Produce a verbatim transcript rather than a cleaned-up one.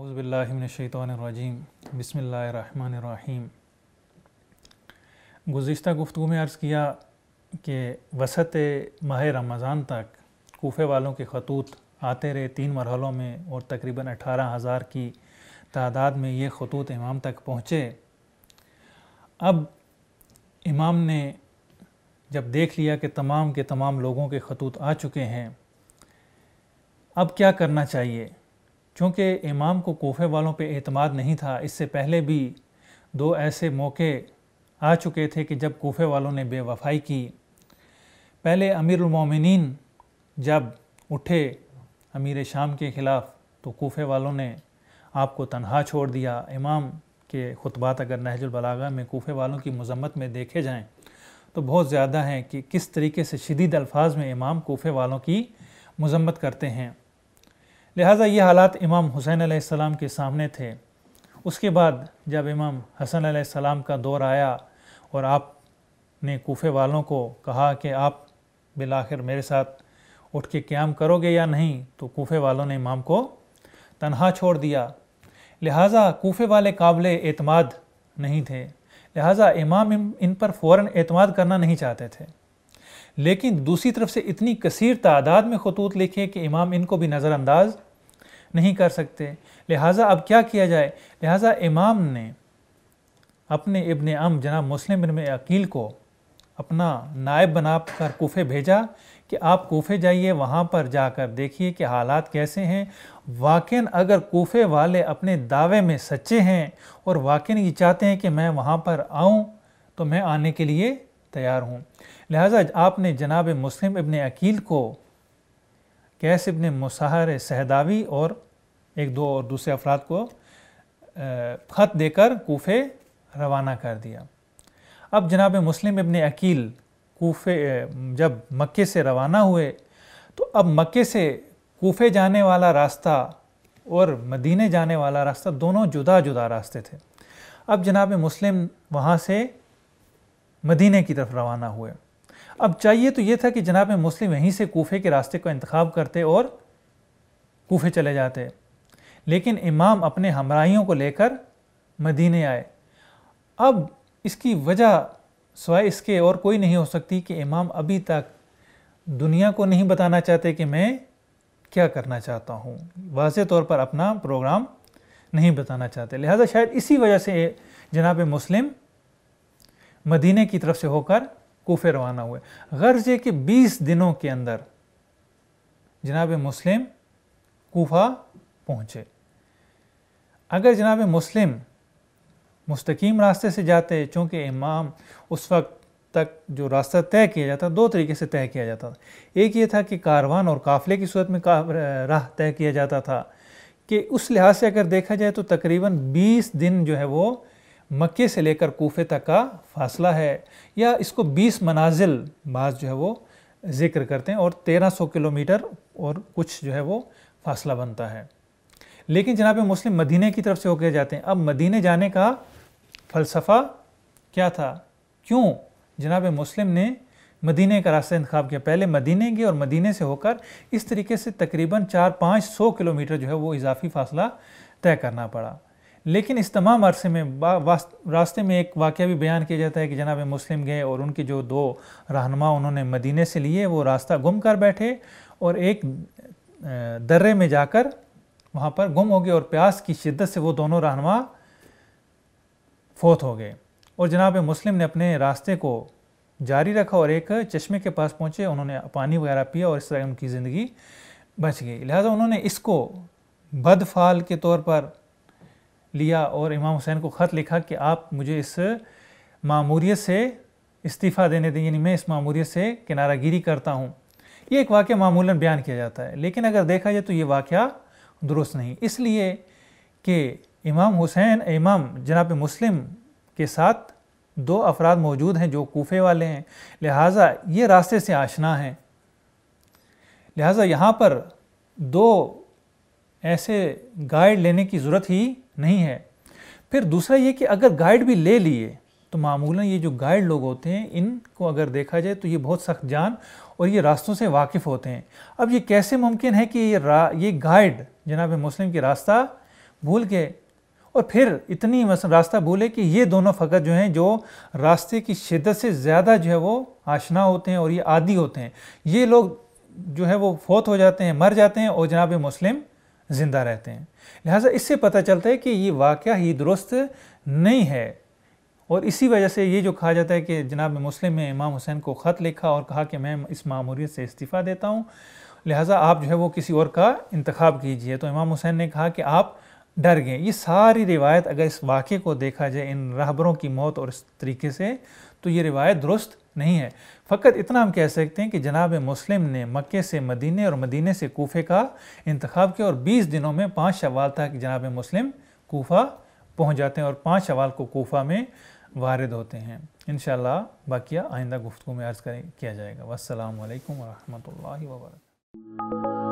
औज़ुबिल्लाहि मिनश्शैतानिर्रजीम बिस्मिल्लाहिर्रहमानिर्रहीम। गुज़िश्ता गुफ्तगू में अर्ज़ किया कि वसत माह रमज़ान तक कूफ़े वालों के ख़तूत आते रहे तीन मरहलों में और तकरीबन अठारह हज़ार की तादाद में ये ख़तूत इमाम तक पहुँचे। अब इमाम ने जब देख लिया कि तमाम के तमाम लोगों के ख़तूत आ चुके हैं, अब क्या करना चाहिए। चूँकि इमाम को कूफ़े वालों पे एतमाद नहीं था, इससे पहले भी दो ऐसे मौके आ चुके थे कि जब कूफ़े वालों ने बेवफ़ाई की। पहले अमीरुल मोमिनीन जब उठे अमीर शाम के ख़िलाफ़ तो कूफ़े वालों ने आपको तन्हा छोड़ दिया। इमाम के खुतबात अगर नहजुल बलागा में कूफ़े वालों की मज़म्मत में देखे जाएँ तो बहुत ज़्यादा हैं कि किस तरीके से शदीद अल्फाज में इमाम कूफ़े वालों की मज़म्मत करते हैं। लिहाजा ये हालात इमाम हुसैन अलैहिस्सलाम के सामने थे। उसके बाद जब इमाम हसन अलैहिस्सलाम का दौर आया और आपने कूफ़े वालों को कहा कि आप बिलाखिर मेरे साथ उठ के क़याम करोगे या नहीं, तो कूफ़े वालों ने इमाम को तन्हा छोड़ दिया। लिहाजा कूफ़े वाले काबिले एतमाद नहीं थे, लिहाजा इमाम इन पर फ़ौरन एतमाद करना नहीं चाहते थे। लेकिन दूसरी तरफ से इतनी कसीर तादाद में ख़तूत लिखे कि इमाम इनको भी नज़रअंदाज नहीं कर सकते। लिहाजा अब क्या किया जाए। लिहाजा इमाम ने अपने इब्ने अम जनाब मुस्लिम बिन अकील को अपना नायब बनाकर कूफ़े भेजा कि आप कूफ़े जाइए, वहाँ पर जाकर देखिए कि हालात कैसे हैं। वाक़ई अगर कूफ़े वाले अपने दावे में सच्चे हैं और वाक़ई ये चाहते हैं कि मैं वहाँ पर आऊँ, तो मैं आने के लिए तैयार हूँ। लिहाजा आपने जनाब मुस्लिम इब्ने अकील को कैस इब्ने मुसहर सहदावी और एक दो और दूसरे अफराद को ख़त देकर कूफ़े रवाना कर दिया। अब जनाब मुस्लिम इब्ने अकील कूफ़े जब मक्के से रवाना हुए तो अब मक्के से कूफ़े जाने वाला रास्ता और मदीने जाने वाला रास्ता दोनों जुदा जुदा रास्ते थे। अब जनाब मुस्लिम वहाँ से मदीने की तरफ रवाना हुए। अब चाहिए तो ये था कि जनाब मुस्लिम यहीं से कूफ़े के रास्ते को इंतखाब करते और कूफ़े चले जाते, लेकिन इमाम अपने हमराहियों को लेकर मदीने आए। अब इसकी वजह सिवाय इसके और कोई नहीं हो सकती कि इमाम अभी तक दुनिया को नहीं बताना चाहते कि मैं क्या करना चाहता हूँ, वाज़ेह तौर पर अपना प्रोग्राम नहीं बताना चाहते। लिहाजा शायद इसी वजह से जनाब मुस्लिम मदीने की तरफ से होकर कूफ़े रवाना हुए। गर्ज़ है कि बीस दिनों के अंदर जनाब मुस्लिम कूफ़ा पहुँचे। अगर जनाब मुस्लिम मुस्तकीम रास्ते से जाते, चूँकि इमाम उस वक्त तक जो रास्ता तय किया जाता दो तरीके से तय किया जाता था। एक ये था कि कारवान और काफ़िले की सूरत में राह तय किया जाता था कि उस लिहाज से अगर देखा जाए तो तकरीबन बीस दिन जो है वो मक्के से लेकर कूफ़े तक का फ़ासला है, या इसको बीस मनाजिल बाज़ जो है वो ज़िक्र करते हैं और तेरह सौ किलोमीटर और कुछ जो है वो फ़ासला बनता है। लेकिन जनाब मुस्लिम मदीने की तरफ से होकर जाते हैं। अब मदीने जाने का फ़लसफ़ा क्या था, क्यों जनाब मुस्लिम ने मदीने का रास्ता इंतखाब किया। पहले मदीने गए और मदीने से होकर इस तरीके से तकरीबन चार पाँच सौ किलोमीटर जो है वो इजाफ़ी फ़ासला तय करना पड़ा। लेकिन इस तमाम अरसे में रास्ते में एक वाक़या भी बयान किया जाता है कि जनाब मुस्लिम गए और उनके जो दो रहनुमा उन्होंने मदीने से लिए, वो रास्ता गुम कर बैठे और एक दर्रे में जाकर वहाँ पर गुम हो गए और प्यास की शिद्दत से वो दोनों रहनुमा फौत हो गए। और जनाब मुस्लिम ने अपने रास्ते को जारी रखा और एक चश्मे के पास पहुँचे, उन्होंने पानी वगैरह पिया और इस तरह उनकी ज़िंदगी बच गई। लिहाजा उन्होंने इसको बदफ़ाल के तौर पर लिया और इमाम हुसैन को ख़त लिखा कि आप मुझे इस मामूरियत से इस्तीफ़ा देने दें, यानी मैं इस मामूरियत से किनारागिरी करता हूँ। ये एक वाक़या मामूलन बयान किया जाता है, लेकिन अगर देखा जाए तो ये वाक़या दुरुस्त नहीं, इसलिए कि इमाम हुसैन इमाम जनाब मुस्लिम के साथ दो अफराद मौजूद हैं जो कूफ़े वाले हैं, लिहाजा ये रास्ते से आशना हैं। लिहाजा यहाँ पर दो ऐसे गाइड लेने की ज़रूरत ही नहीं है। फिर दूसरा ये कि अगर गाइड भी ले लिए तो मामूलन ये जो गाइड लोग होते हैं, इनको अगर देखा जाए तो ये बहुत सख्त जान और ये रास्तों से वाकिफ़ होते हैं। अब ये कैसे मुमकिन है कि ये रा ये गाइड जनाब मुस्लिम की रास्ता भूल गए और फिर इतनी रास्ता भूले कि ये दोनों फ़कत जो हैं जो रास्ते की शिद्दत से ज़्यादा जो है वो आशना होते हैं और ये आदी होते हैं, ये लोग जो है वो फौत हो जाते हैं, मर जाते हैं और जनाब मुस्लिम ज़िंदा रहते हैं। लिहाजा इससे पता चलता है कि ये वाक़या ही दुरुस्त नहीं है। और इसी वजह से ये जो कहा जाता है कि जनाब मुस्लिम ने इमाम हुसैन को ख़त लिखा और कहा कि मैं इस मामूरियत से इस्तीफ़ा देता हूँ, लिहाजा आप जो है वो किसी और का इंतखाब कीजिए। तो इमाम हुसैन ने कहा कि आप डर गए। ये सारी रिवायत अगर इस वाक़े को देखा जाए, इन रहबरों की मौत और इस तरीके से, तो ये रिवायत दुरुस्त नहीं है। फ़कत इतना हम कह सकते हैं कि जनाब मुस्लिम ने मक्के से मदीने और मदीने से कूफे का इंतखाब किया और बीस दिनों में पाँच शवाल तक जनाब मुस्लिम कूफा पहुँच जाते हैं और पाँच शवाल को कूफा में वारिद होते हैं। इंशाअल्लाह बाकिया आइंदा गुफ्तगू में अर्ज़ करें किया जाएगा। वस्सलामु अलैकुम व रहमतुल्लाहि व बरकातुहू।